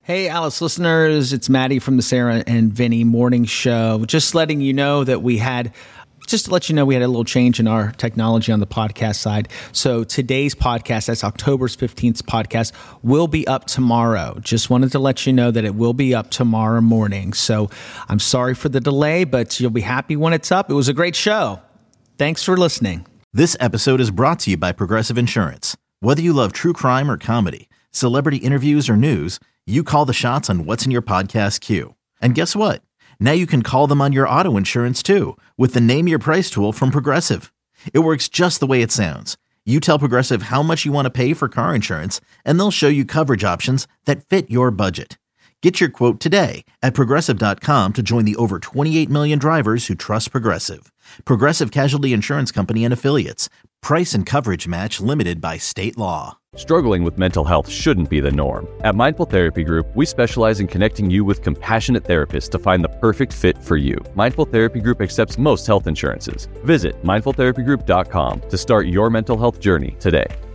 Hey, Alice listeners, it's Maddie from the Sarah and Vinny Morning Show. Just letting you know that we had a little change in our technology on the podcast side. So today's podcast, that's October 15th podcast, will be up tomorrow. Just wanted to let you know that it will be up tomorrow morning. So I'm sorry for the delay, but you'll be happy when it's up. It was a great show. Thanks for listening. This episode is brought to you by Progressive Insurance. Whether you love true crime or comedy, celebrity interviews or news, you call the shots on what's in your podcast queue. And guess what? Now you can call them on your auto insurance too with the Name Your Price tool from Progressive. It works just the way it sounds. You tell Progressive how much you want to pay for car insurance, and they'll show you coverage options that fit your budget. Get your quote today at Progressive.com to join the over 28 million drivers who trust Progressive. Progressive Casualty Insurance Company and Affiliates. Price and coverage match limited by state law. Struggling with mental health shouldn't be the norm. At Mindful Therapy Group, we specialize in connecting you with compassionate therapists to find the perfect fit for you. Mindful Therapy Group accepts most health insurances. Visit mindfultherapygroup.com to start your mental health journey today.